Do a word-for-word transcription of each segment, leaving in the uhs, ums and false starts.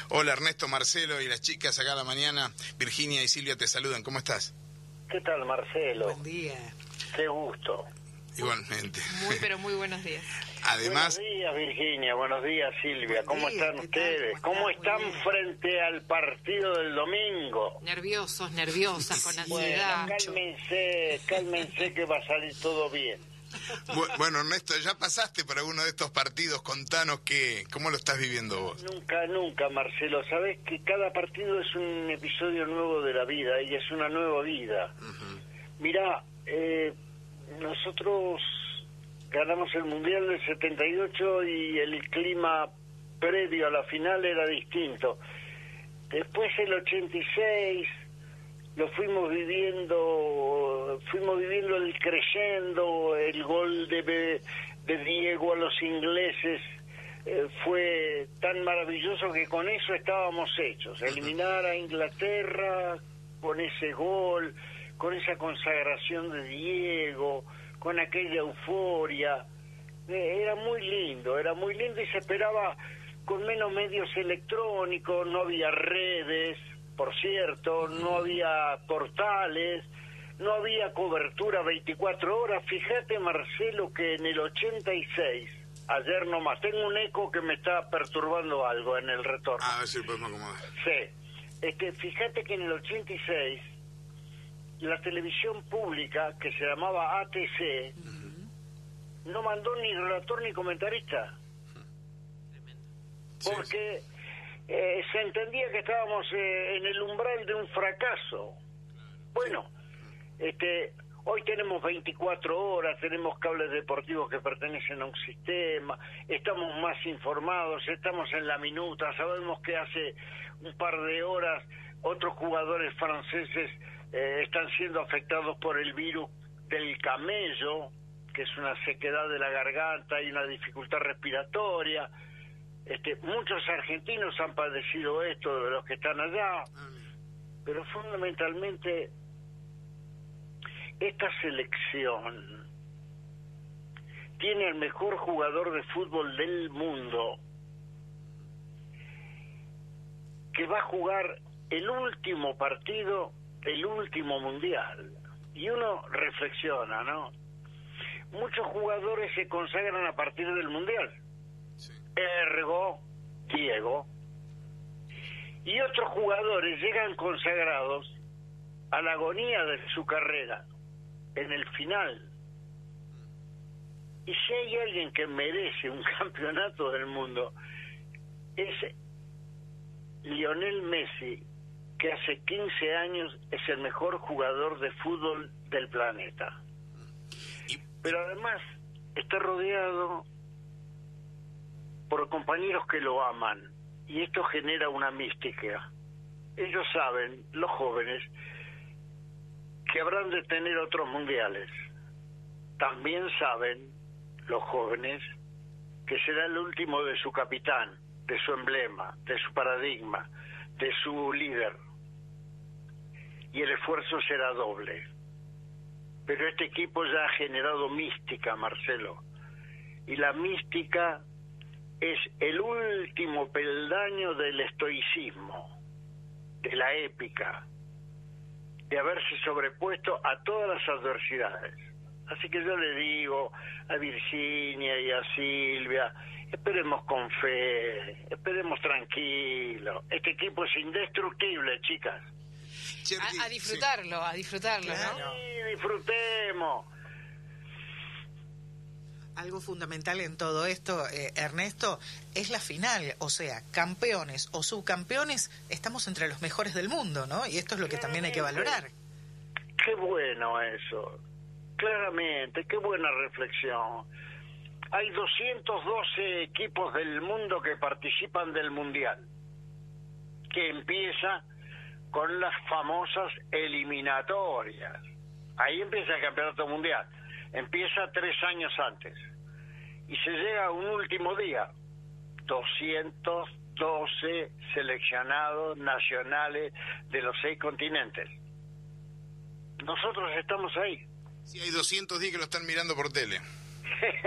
Hola Ernesto, Marcelo y las chicas acá a la mañana. Virginia y Silvia te saludan. ¿Cómo estás? ¿Qué tal, Marcelo? Buen día. Qué gusto. Igualmente. Muy, pero muy buenos días. Además... Buenos días, Virginia. Buenos días, Silvia. Buen ¿Cómo día, están ¿qué ustedes? tal? ¿Cómo ¿Cómo estás? están Muy bien. frente al partido del domingo? Nerviosos, nerviosas, con ansiedad. Bueno, cálmense, cálmense que va a salir todo bien. Bu- Bueno, Ernesto, ya pasaste por alguno de estos partidos. Contanos qué, cómo lo estás viviendo vos. Nunca, nunca, Marcelo. Sabés que cada partido es un episodio nuevo de la vida y es una nueva vida. Uh-huh. Mirá, eh, nosotros ganamos el Mundial del setenta y ocho y el clima previo a la final era distinto. Después el ochenta y seis lo fuimos viviendo, fuimos viviendo el creyendo, el gol de, de Diego a los ingleses eh, fue tan maravilloso que con eso estábamos hechos. Eliminar a Inglaterra con ese gol, con esa consagración de Diego, con aquella euforia, eh, era muy lindo, era muy lindo y se esperaba con menos medios electrónicos, no había redes, por cierto, no había portales, no había cobertura veinticuatro horas. Fíjate, Marcelo, que en el ochenta y seis, ayer nomás, tengo un eco que me está perturbando algo en el retorno. A ver si lo podemos acomodar. Sí, este, fíjate que en el ochenta y seis, la televisión pública, que se llamaba A T C, uh-huh, no mandó ni relator ni comentarista. Sí, porque eh, se entendía que estábamos eh, en el umbral de un fracaso. Bueno, este, hoy tenemos veinticuatro horas, tenemos cables deportivos que pertenecen a un sistema, estamos más informados, estamos en la minuta, sabemos que hace un par de horas otros jugadores franceses eh, están siendo afectados por el virus del camello, que es una sequedad de la garganta y una dificultad respiratoria. Este, muchos argentinos han padecido esto, de los que están allá, pero fundamentalmente esta selección tiene el mejor jugador de fútbol del mundo, que va a jugar el último partido, el último mundial. Y uno reflexiona, ¿no? Muchos jugadores se consagran a partir del mundial. Ergo, Diego, y otros jugadores llegan consagrados a la agonía de su carrera, en el final. Y si hay alguien que merece un campeonato del mundo, es Lionel Messi, que hace quince años es el mejor jugador de fútbol del planeta. Pero además está rodeado por compañeros que lo aman, y esto genera una mística. Ellos saben, los jóvenes, que habrán de tener otros mundiales. También saben, los jóvenes, que será el último de su capitán, de su emblema, de su paradigma, de su líder. Y el esfuerzo será doble. Pero este equipo ya ha generado mística, Marcelo. Y la mística es el último peldaño del estoicismo, de la épica, de haberse sobrepuesto a todas las adversidades. Así que yo le digo a Virginia y a Silvia, esperemos con fe, esperemos tranquilo. Este equipo es indestructible, chicas. A, a disfrutarlo, a disfrutarlo, Claro. ¿no? Sí, disfrutemos. Algo fundamental en todo esto, eh, Ernesto, es la final, o sea, campeones o subcampeones, estamos entre los mejores del mundo, ¿no? Y esto es lo que también hay que valorar. Qué bueno eso, claramente, qué buena reflexión. Hay doscientos doce equipos del mundo que participan del Mundial, que empieza con las famosas eliminatorias. Ahí empieza el Campeonato Mundial, empieza tres años antes. Y se llega a un último día, doscientos doce seleccionados nacionales de los seis continentes. Nosotros estamos ahí. Sí, hay doscientos diez que lo están mirando por tele.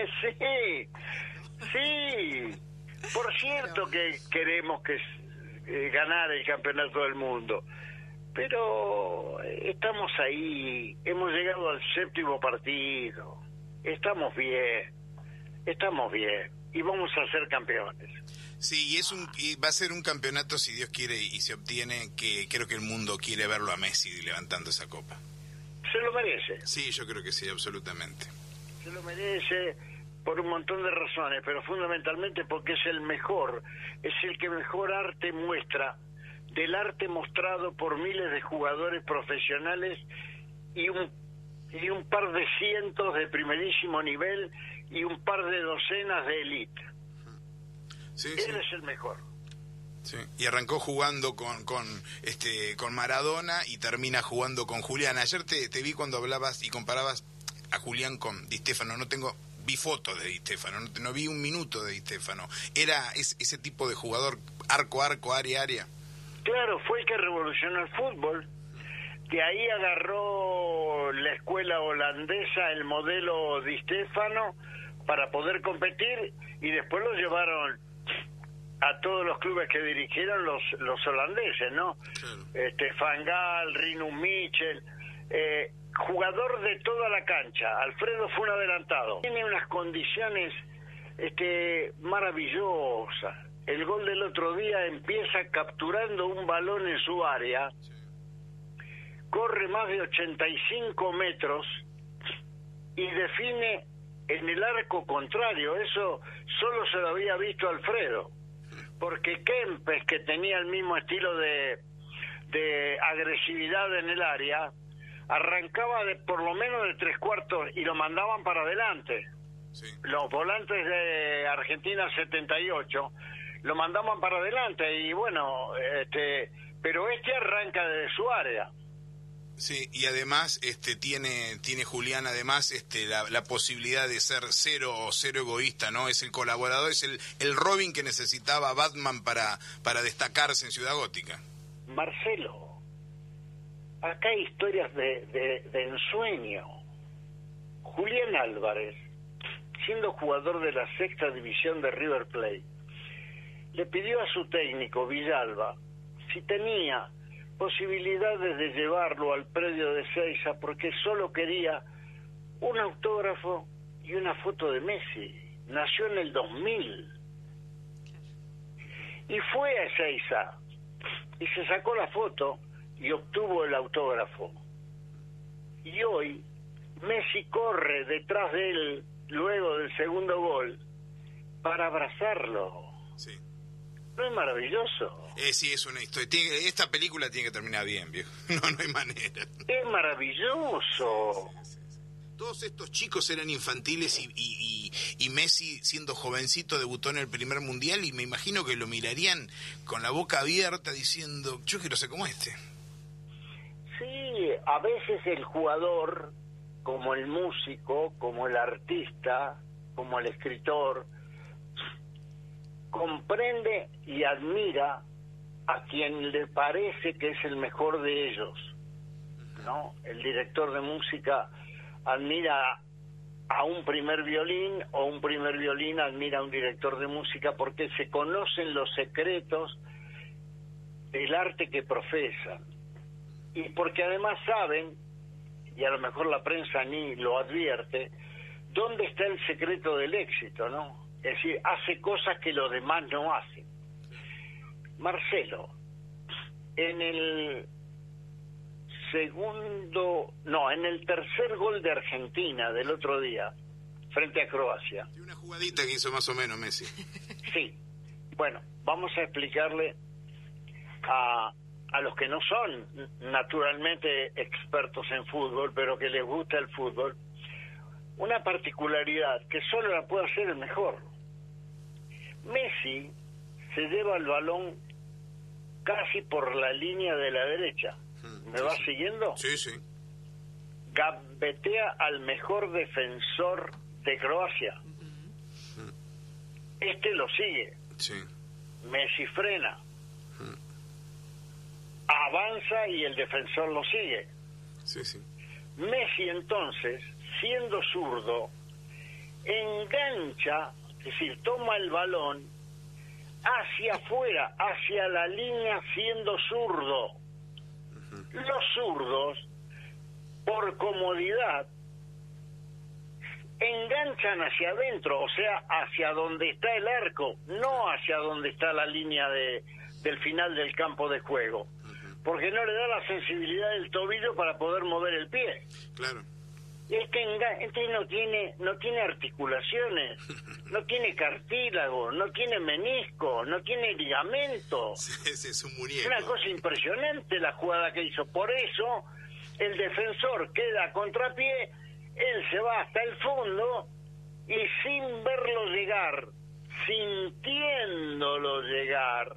Sí, sí. Por cierto que queremos que eh, ganar el campeonato del mundo. Pero estamos ahí, hemos llegado al séptimo partido, estamos bien, estamos bien y vamos a ser campeones. Sí, y es un y va a ser un campeonato, si Dios quiere y se obtiene, que creo que el mundo quiere verlo a Messi levantando esa copa. Se lo merece. Sí, yo creo que sí, absolutamente. Se lo merece por un montón de razones, pero fundamentalmente porque es el mejor, es el que mejor arte muestra, del arte mostrado por miles de jugadores profesionales y un y un par de cientos de primerísimo nivel y un par de docenas de élite. Sí, Él sí. es el mejor. Sí. Y arrancó jugando con con este con Maradona y termina jugando con Julián. Ayer te, te vi cuando hablabas y comparabas a Julián con Di Stéfano. No tengo vi fotos de Di Stéfano, no, no vi un minuto de Di Stéfano. Era es, ese tipo de jugador arco arco área área. Claro, fue el que revolucionó el fútbol. De ahí agarró la escuela holandesa el modelo Di Stéfano para poder competir y después lo llevaron a todos los clubes que dirigieron los los holandeses, ¿no? Claro. Este, Van Gaal, Rinus Michel, eh, jugador de toda la cancha. Alfredo fue un adelantado. Tiene unas condiciones este, maravillosas. El gol del otro día empieza capturando un balón en su área, sí. Corre más de ochenta y cinco metros y define en el arco contrario. Eso solo se lo había visto Alfredo, porque Kempes, que tenía el mismo estilo de, de agresividad en el área, arrancaba de por lo menos de tres cuartos y lo mandaban para adelante. Sí. Los volantes de Argentina setenta y ocho lo mandaban para adelante y bueno, este, pero este arranca desde su área. Sí, y además este tiene tiene Julián además este la, la posibilidad de ser cero o cero egoísta, ¿no? Es el colaborador, es el el Robin que necesitaba Batman para para destacarse en Ciudad Gótica. Marcelo, acá hay historias de, de, de ensueño. Julián Álvarez, siendo jugador de la sexta división de River Plate, le pidió a su técnico, Villalba, si tenía posibilidades de llevarlo al predio de Ezeiza porque solo quería un autógrafo y una foto de Messi. Nació en el dos mil. Y fue a Ezeiza y se sacó la foto y obtuvo el autógrafo. Y hoy Messi corre detrás de él luego del segundo gol para abrazarlo. Sí. ¿No es maravilloso? Eh, sí, es una historia. Tiene, esta película tiene que terminar bien, viejo. No, no hay manera. Es maravilloso. Sí, sí, sí, sí. Todos estos chicos eran infantiles y, y, y, y Messi, siendo jovencito, debutó en el primer mundial y me imagino que lo mirarían con la boca abierta diciendo, yo quiero ser como este. Sí, a veces el jugador, como el músico, como el artista, como el escritor, comprende y admira a quien le parece que es el mejor de ellos, ¿no? El director de música admira a un primer violín o un primer violín admira a un director de música porque se conocen los secretos del arte que profesan y porque además saben, y a lo mejor la prensa ni lo advierte, dónde está el secreto del éxito, ¿no? Es decir, hace cosas que los demás no hacen. Marcelo, en el segundo, no, en el tercer gol de Argentina del otro día, frente a Croacia. Y una jugadita que hizo más o menos Messi. Sí. Bueno, vamos a explicarle a, a los que no son naturalmente expertos en fútbol, pero que les gusta el fútbol, una particularidad que solo la puede hacer el mejor. Messi se lleva el balón casi por la línea de la derecha. ¿Me sí, vas sí. siguiendo? Sí, sí. Gambetea al mejor defensor de Croacia. Uh-huh. Este lo sigue. Sí. Messi frena. Uh-huh. Avanza y el defensor lo sigue. Sí, sí. Messi entonces, siendo zurdo, engancha, es decir, toma el balón hacia afuera, hacia la línea siendo zurdo. Uh-huh. Los zurdos, por comodidad, enganchan hacia adentro, o sea, hacia donde está el arco, no hacia donde está la línea de, del final del campo de juego, uh-huh. porque no le da la sensibilidad del tobillo para poder mover el pie. Claro. Este, este no tiene no tiene articulaciones, no tiene cartílago, no tiene menisco, no tiene ligamento. Ese es un muñeco. Es una cosa impresionante la jugada que hizo. Por eso el defensor queda a contrapié, él se va hasta el fondo y sin verlo llegar, sintiéndolo llegar,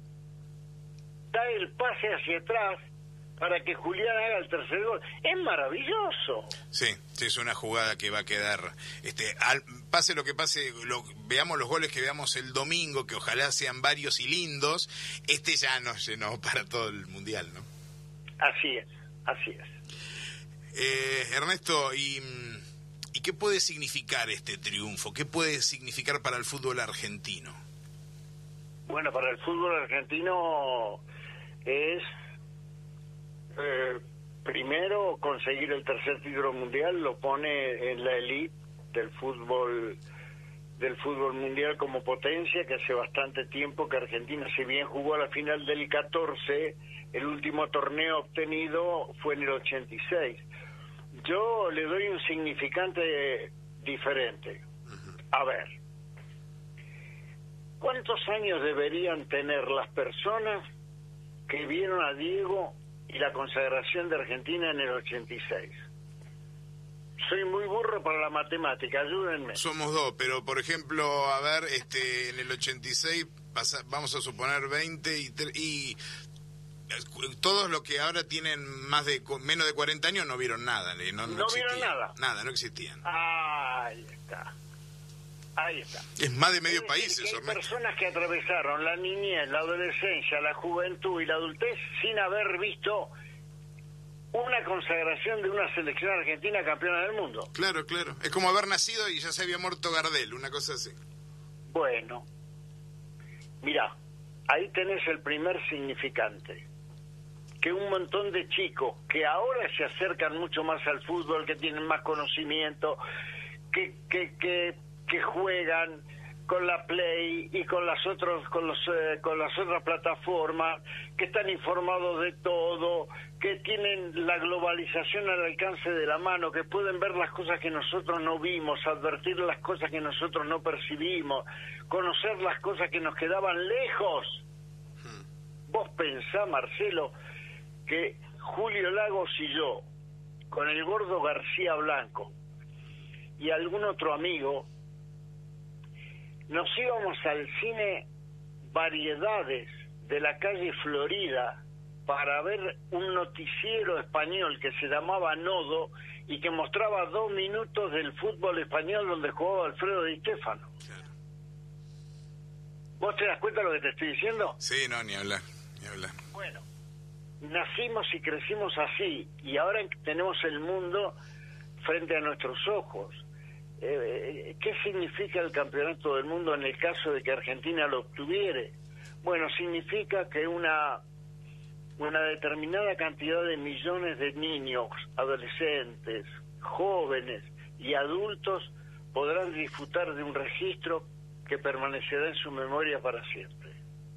da el pase hacia atrás para que Julián haga el tercer gol. Es maravilloso. Sí, sí, es una jugada que va a quedar, este, al, pase lo que pase, lo, veamos los goles que veamos el domingo, que ojalá sean varios y lindos, este ya nos llenó para todo el Mundial, ¿no? Así es, así es. Eh, Ernesto, ¿y, ¿y qué puede significar este triunfo? ¿Qué puede significar para el fútbol argentino? Bueno, para el fútbol argentino es... Eh, primero, conseguir el tercer título mundial lo pone en la elite del fútbol del fútbol mundial como potencia, que hace bastante tiempo que Argentina, si bien jugó a la final del catorce, el último torneo obtenido fue en el ochenta y seis. Yo le doy un significante diferente. A ver, ¿cuántos años deberían tener las personas que vieron a Diego y la consagración de Argentina en el ochenta y seis? Soy muy burro para la matemática, ayúdenme. Somos dos, pero por ejemplo, a ver, este, en el ochenta y seis pasa, vamos a suponer veinte y, y todos los que ahora tienen más de menos de cuarenta años no vieron nada, no, no, no vieron nada. Nada, no existían. Ahí está. Ahí está. Es más de medio es país decir, eso. Hay personas que atravesaron la niñez, la adolescencia, la juventud y la adultez sin haber visto una consagración de una selección argentina campeona del mundo. Claro, claro. Es como haber nacido y ya se había muerto Gardel, una cosa así. Bueno, mirá, ahí tenés el primer significante. Que un montón de chicos que ahora se acercan mucho más al fútbol, que tienen más conocimiento, que que que, que juegan con la Play y con las otros con los eh, con las otras plataformas, que están informados de todo, que tienen la globalización al alcance de la mano, que pueden ver las cosas que nosotros no vimos, advertir las cosas que nosotros no percibimos, conocer las cosas que nos quedaban lejos. Hmm. Vos pensá, Marcelo, que Julio Lagos y yo, con el Gordo García Blanco y algún otro amigo, nos íbamos al cine Variedades de la calle Florida para ver un noticiero español que se llamaba Nodo y que mostraba dos minutos del fútbol español donde jugaba Alfredo Di Stéfano. Claro. ¿Vos te das cuenta de lo que te estoy diciendo? Sí, no, ni hablar, ni hablar. Bueno, nacimos y crecimos así y ahora tenemos el mundo frente a nuestros ojos. Eh, ¿Qué significa el campeonato del mundo en el caso de que Argentina lo obtuviere? Bueno, significa que una una determinada cantidad de millones de niños, adolescentes, jóvenes y adultos podrán disfrutar de un registro que permanecerá en su memoria para siempre.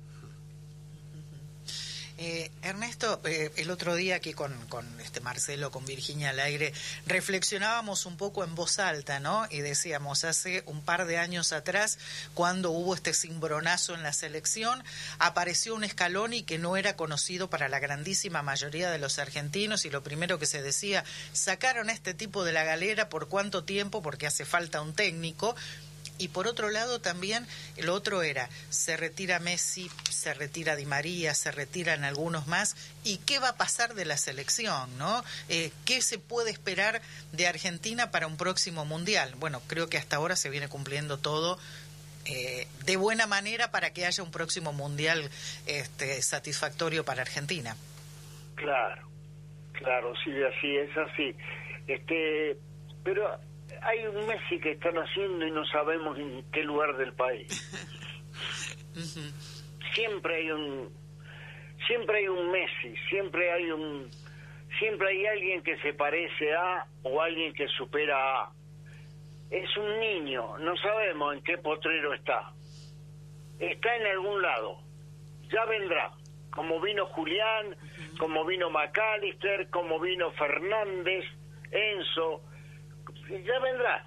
Eh, Ernesto, eh, el otro día aquí con, con este Marcelo, con Virginia al aire, reflexionábamos un poco en voz alta, ¿no? Y decíamos, hace un par de años atrás, cuando hubo este cimbronazo en la selección, apareció un Scaloni que no era conocido para la grandísima mayoría de los argentinos y lo primero que se decía, sacaron a este tipo de la galera por cuánto tiempo, porque hace falta un técnico. Y por otro lado también, el otro era, se retira Messi, se retira Di María, se retiran algunos más, ¿y qué va a pasar de la selección, no? Eh, ¿Qué se puede esperar de Argentina para un próximo Mundial? Bueno, creo que hasta ahora se viene cumpliendo todo eh, de buena manera para que haya un próximo Mundial este, satisfactorio para Argentina. Claro, claro, sí, así es así. Este, pero... hay un Messi que están haciendo y no sabemos en qué lugar del país. Uh-huh. Siempre hay un siempre hay un Messi, siempre hay un siempre hay alguien que se parece a o alguien que supera a. Es un niño, no sabemos en qué potrero está. Está en algún lado. Ya vendrá. Como vino Julián, uh-huh. como vino McAllister, como vino Fernández, Enzo. Ya vendrá.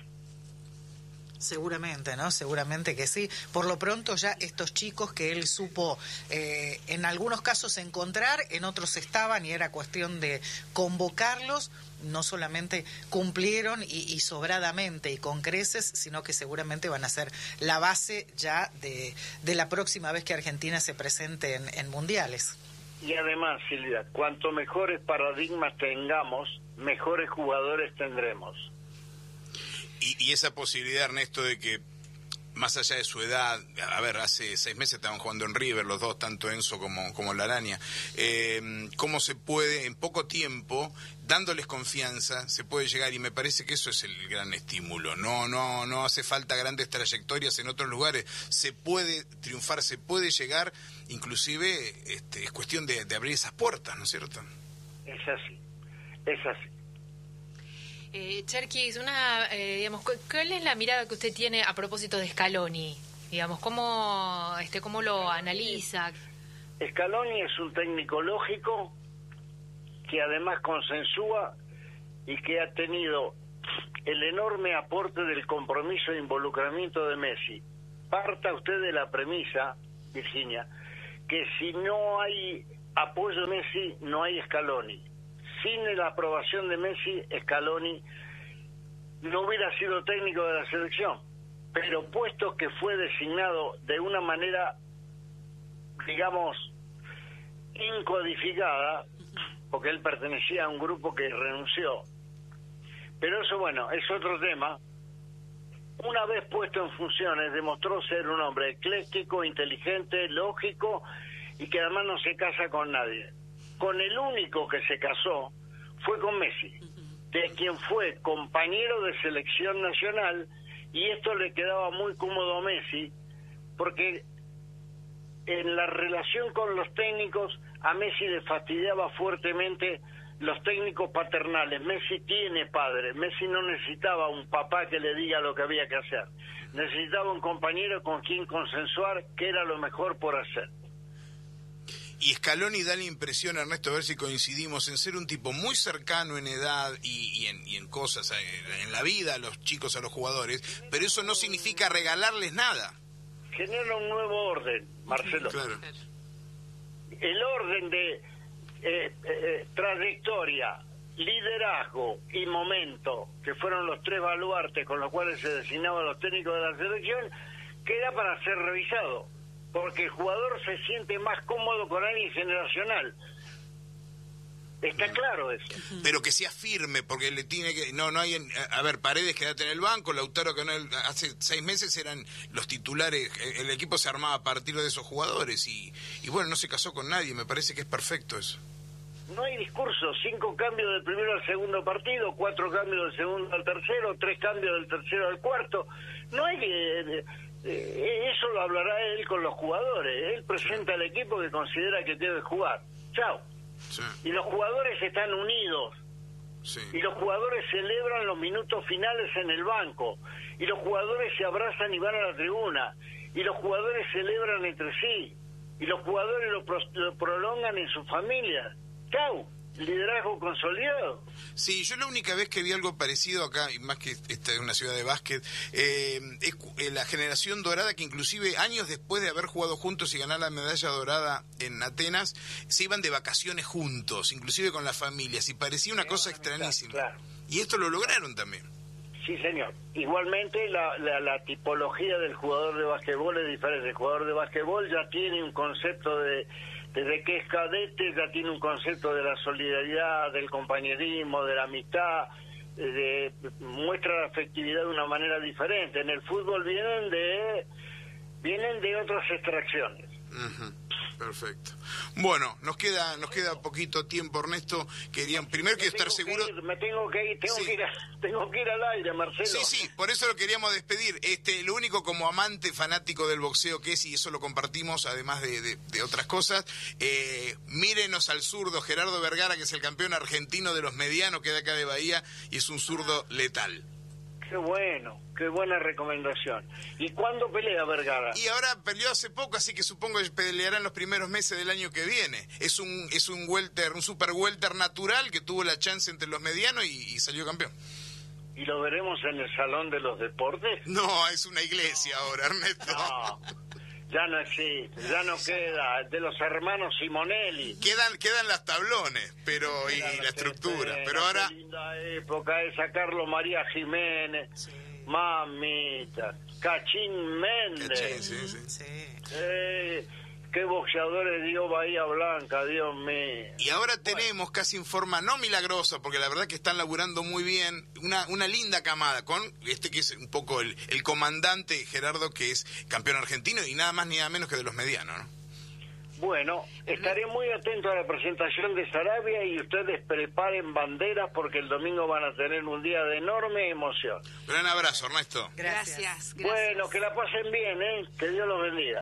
Seguramente, ¿no? Seguramente que sí. Por lo pronto ya estos chicos que él supo eh, en algunos casos encontrar, en otros estaban y era cuestión de convocarlos, no solamente cumplieron y, y sobradamente y con creces, sino que seguramente van a ser la base ya de, de la próxima vez que Argentina se presente en, en mundiales. Y además, Silvia, cuanto mejores paradigmas tengamos, mejores jugadores tendremos. Y, y esa posibilidad, Ernesto, de que más allá de su edad, a ver, hace seis meses estaban jugando en River los dos, tanto Enzo como, como Laraña, eh, cómo se puede, en poco tiempo, dándoles confianza, se puede llegar, y me parece que eso es el gran estímulo. No, no, no hace falta grandes trayectorias en otros lugares, se puede triunfar, se puede llegar, inclusive este, es cuestión de, de abrir esas puertas, ¿no es cierto? Es así, es así. Eh, Cherkis, una, eh, digamos, ¿cuál es la mirada que usted tiene a propósito de Scaloni? Digamos, ¿cómo, este, cómo lo analiza? Scaloni es un técnico lógico que además consensúa y que ha tenido el enorme aporte del compromiso e involucramiento de Messi. Parta usted de la premisa, Virginia, que si no hay apoyo de Messi, no hay Scaloni. Sin la aprobación de Messi, Scaloni no hubiera sido técnico de la selección, pero puesto que fue designado de una manera, digamos, incodificada, porque él pertenecía a un grupo que renunció, pero eso, bueno, es otro tema. Una vez puesto en funciones, demostró ser un hombre ecléctico, inteligente, lógico, y que además no se casa con nadie. Con el único que se casó fue con Messi, de quien fue compañero de selección nacional, y esto le quedaba muy cómodo a Messi, porque en la relación con los técnicos a Messi le fastidiaba fuertemente los técnicos paternales. Messi tiene padre, Messi no necesitaba un papá que le diga lo que había que hacer, necesitaba un compañero con quien consensuar qué era lo mejor por hacer. Y Scaloni da la impresión, Ernesto, a ver si coincidimos, en ser un tipo muy cercano en edad y, y, en, y en cosas, en, en la vida, a los chicos, a los jugadores, pero eso no significa regalarles nada. Genera un nuevo orden, Marcelo. Claro. El orden de eh, eh, trayectoria, liderazgo y momento, que fueron los tres baluartes con los cuales se designaban los técnicos de la selección, queda para ser revisado, porque el jugador se siente más cómodo con alguien generacional. Está claro eso. Pero que sea firme, porque le tiene que... No, no hay... En, a ver, Paredes quédate en el banco, Lautaro que no, hace seis meses eran los titulares, el equipo se armaba a partir de esos jugadores y, y bueno, no se casó con nadie, me parece que es perfecto eso. No hay discurso, cinco cambios del primero al segundo partido, cuatro cambios del segundo al tercero, tres cambios del tercero al cuarto. No hay que... Eh, eso lo hablará él con los jugadores. Él presenta al equipo que considera que debe jugar. Chao. Sí. Y los jugadores están unidos. Sí. Y los jugadores celebran los minutos finales en el banco. Y los jugadores se abrazan y van a la tribuna. Y los jugadores celebran entre sí. Y los jugadores lo, pro lo prolongan en sus familias. Chao. Liderazgo consolidado. Sí, yo la única vez que vi algo parecido acá, y más que esta es una ciudad de básquet, eh, es eh, la generación dorada, que inclusive años después de haber jugado juntos y ganar la medalla dorada en Atenas, se iban de vacaciones juntos, inclusive con las familias, y parecía una cosa extrañísima. Claro. Y esto lo lograron también. Sí, señor. Igualmente la, la, la tipología del jugador de básquetbol es diferente. El jugador de básquetbol ya tiene un concepto de... Desde que es cadete ya tiene un concepto de la solidaridad, del compañerismo, de la amistad, de, muestra la afectividad de una manera diferente. En el fútbol vienen de vienen de otras extracciones. Uh-huh. Perfecto. Bueno, nos queda nos queda poquito tiempo, Ernesto. Querían primero que estar seguro. Me tengo que ir, tengo Sí. que ir, a- tengo que ir al aire, Marcelo. Sí, sí, por eso lo queríamos despedir. Este, lo único como amante fanático del boxeo que es, y eso lo compartimos, además de, de, de otras cosas, eh, mírenos al zurdo Gerardo Vergara, que es el campeón argentino de los medianos, que es de acá de Bahía, y es un zurdo letal. Qué bueno, qué buena recomendación. ¿Y cuándo pelea Vergara? Y ahora peleó hace poco, así que supongo que peleará en los primeros meses del año que viene. Es un es un welter, un super welter natural que tuvo la chance entre los medianos y, y salió campeón. ¿Y lo veremos en el Salón de los Deportes? No, es una iglesia ahora, Ernesto. No, ya no existe, ya no queda. De los hermanos Simonelli. Quedan quedan las tablones, pero y la estructura, Qué pero ahora Qué linda época esa, Carlos María Jiménez. Sí. Mamita. Cachín Méndez. Cachín, sí, sí. Sí. Eh, qué boxeadores dio Bahía Blanca, Dios mío. Y ahora tenemos casi en forma no milagrosa, porque la verdad que están laburando muy bien, una, una linda camada con este que es un poco el, el comandante Gerardo, que es campeón argentino y nada más ni nada menos que de los medianos, ¿no? Bueno, estaré muy atento a la presentación de Sarabia y ustedes preparen banderas porque el domingo van a tener un día de enorme emoción. Gran abrazo, Ernesto. Gracias. Gracias. Bueno, que la pasen bien, ¿eh? Que Dios los bendiga.